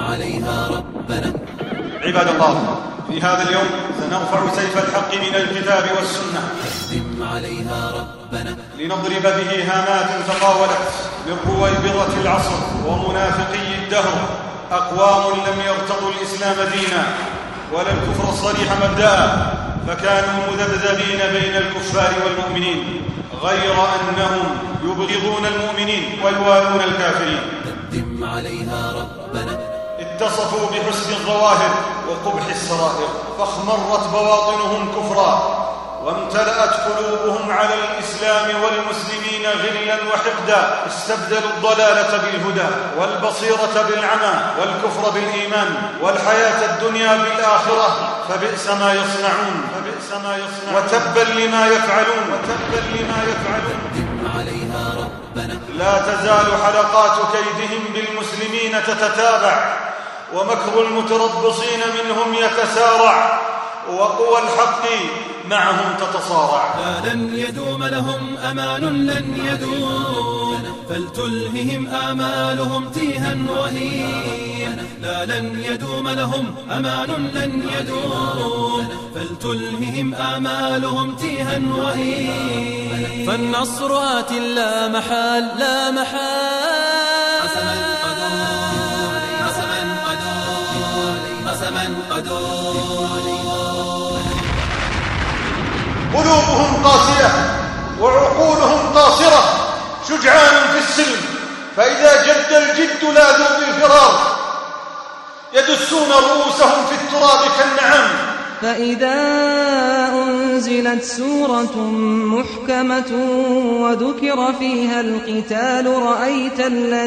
عليها ربنا. عباد الله، في هذا اليوم سنرفع سيف الحق من الكتاب والسنة قدم عليها ربنا لنضرب به هامات تطاولت من رويبضة العصر ومنافقي الدهر، أقوام لم يرتضوا الإسلام دينا ولا الكفر الصريح مبدأ، فكانوا مذبذبين بين الكفار والمؤمنين، غير أنهم يبغضون المؤمنين ويوالون الكافرين. قدم عليها ربنا. اتصفوا بحسن الظواهر وقبح السرائر، فاخمرت بواطنهم كفرا، وامتلأت قلوبهم على الإسلام والمسلمين غلا وحقدا. استبدلوا الضلالة بالهدى والبصيرة بالعمى والكفر بالإيمان والحياة الدنيا بالآخرة، فبئس ما يصنعون وتبا لما يفعلون. قدم عليها ربنا. لا تزال حلقات كيدهم بالمسلمين تتتابع، ومكر المتربصين منهم يتسارع، وقوى الحق معهم تتصارع. لا لن يدوم لهم أمان لن يدوم، فلتلههم آمالهم تيها وهينا. لا لن يدوم لهم أمان لن يدوم، فلتلههم آمالهم تيها وهينا. فالنصر آت لا محال لا محال. قسما قدور. قلوبهم قاسية وعقولهم قاصرة، شجعان في السلم، فإذا جد الجد لاذوا بالفرار، يدسون رؤوسهم في التراب كالنعام. فإذا أنزلت سورة محكمة وذكر فيها القتال رأيت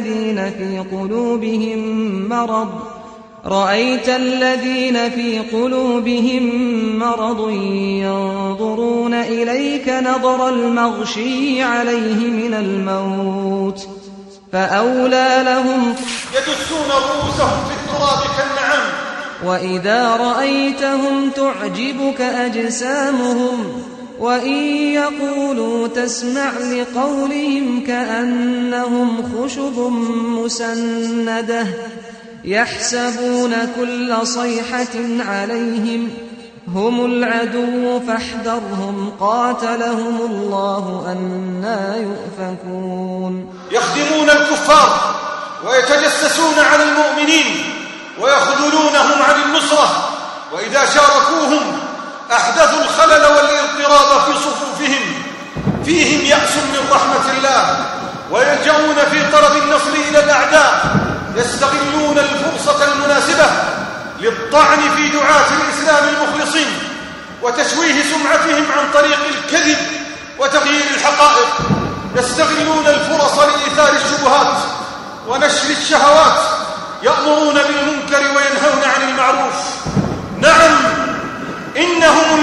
الذين في قلوبهم مرض ينظرون إليك نظر المغشي عليه من الموت، فأولى لهم. يدسون رؤوسهم في التراب كالنعام. وإذا رأيتهم تعجبك أجسامهم، وإن يقولوا تسمع لقولهم كأنهم خشب مسندة، يحسبون كل صيحة عليهم، هم العدو فاحذرهم قاتلهم الله أنى يؤفكون. يخدمون الكفار ويتجسسون على المؤمنين ويخذلونهم عن النصرة، وإذا شاركوهم أحدثوا الخلل والاضطراب في صفوفهم. فيهم يأس من رحمة الله، ويلجؤون في طلب النصر إلى الأعداء، يستغلون الفرصة المناسبة للطعن في دعاة الإسلام المخلصين وتشويه سمعتهم عن طريق الكذب وتغيير الحقائق. يستغلون الفرص لإيثار الشبهات ونشر الشهوات، يأمرون بالمنكر وينهون عن المعروف. نعم، إنهم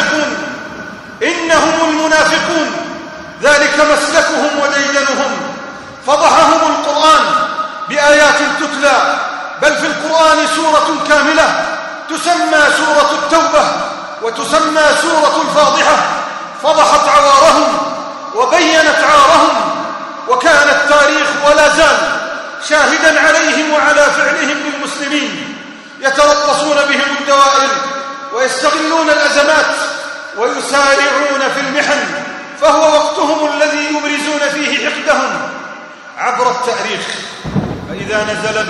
المنافقون، ذلك مسلكهم وديدنهم. فضحهم القرآن بآيات تتلى، بل في القرآن سورة كاملة تسمى سورة التوبة وتسمى سورة الفاضحة، فضحت عوارهم وبينت عارهم، وكان التاريخ ولا زال شاهدا عليهم وعلى فعلهم بالمسلمين. يتربصون بهم الدوائر ويستغلون الأزمات ويسارعون في المحن، فهو وقتهم الذي يبرزون فيه حقدهم عبر التاريخ. فإذا نزل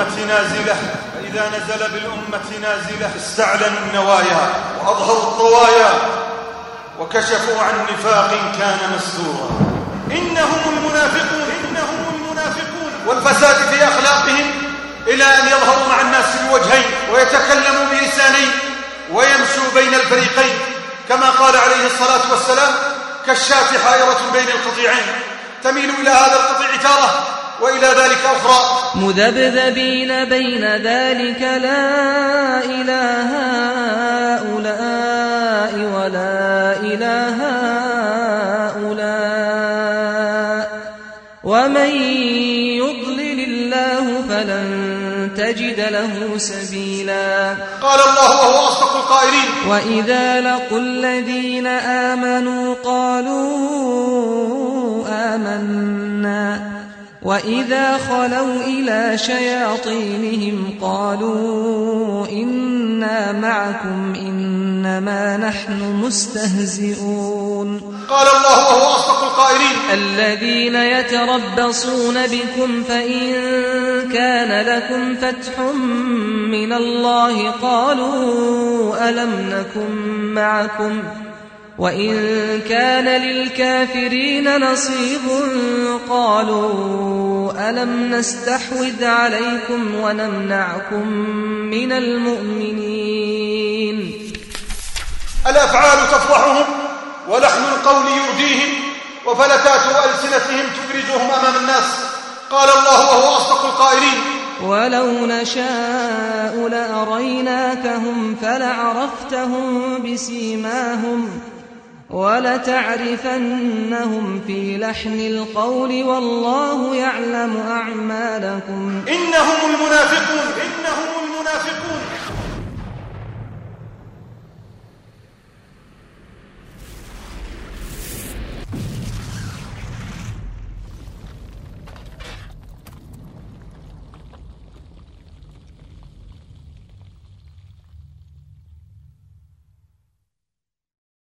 بالأمة نازلة استعلنوا النوايا وأظهروا الطوايا وكشفوا عن نفاق كان مستورا. إنهم المنافقون والفساد في أخلاقهم إلى أن يظهروا مع الناس بوجهين ويتكلموا بلسانين ويمشوا بين الفريقين، كما قال عليه الصلاة والسلام: كالشاة حائرة بين القطيعين، تميل إلى هذا القطيع تارة وإلى ذلك أخرى، مذبذبين بين ذلك لا إله هؤلاء ولا إله هؤلاء، ومن يضلل الله فلن تجد له سبيلا. قال الله وهو أصدق القائلين: وإذا لقوا الذين آمنوا قالوا آمنا وإذا خلوا إلى شياطينهم قالوا إنا معكم إنما نحن مستهزئون. قال الله وهو أصدق القائلين: الذين يتربصون بكم فإن كان لكم فتح من الله قالوا ألم نكن معكم وإن كان للكافرين نصيب قالوا ألم نستحوذ عليكم ونمنعكم من المؤمنين. الأفعال تفضحهم ولحن القول يرديهم وفلتات ألسنتهم تبرزهم أمام الناس. قال الله وهو أصدق القائلين: ولو نشاء لأريناكهم فلعرفتهم بسيماهم ولتعرفنهم في لحن القول والله يعلم أعمالكم. إنهم المنافقون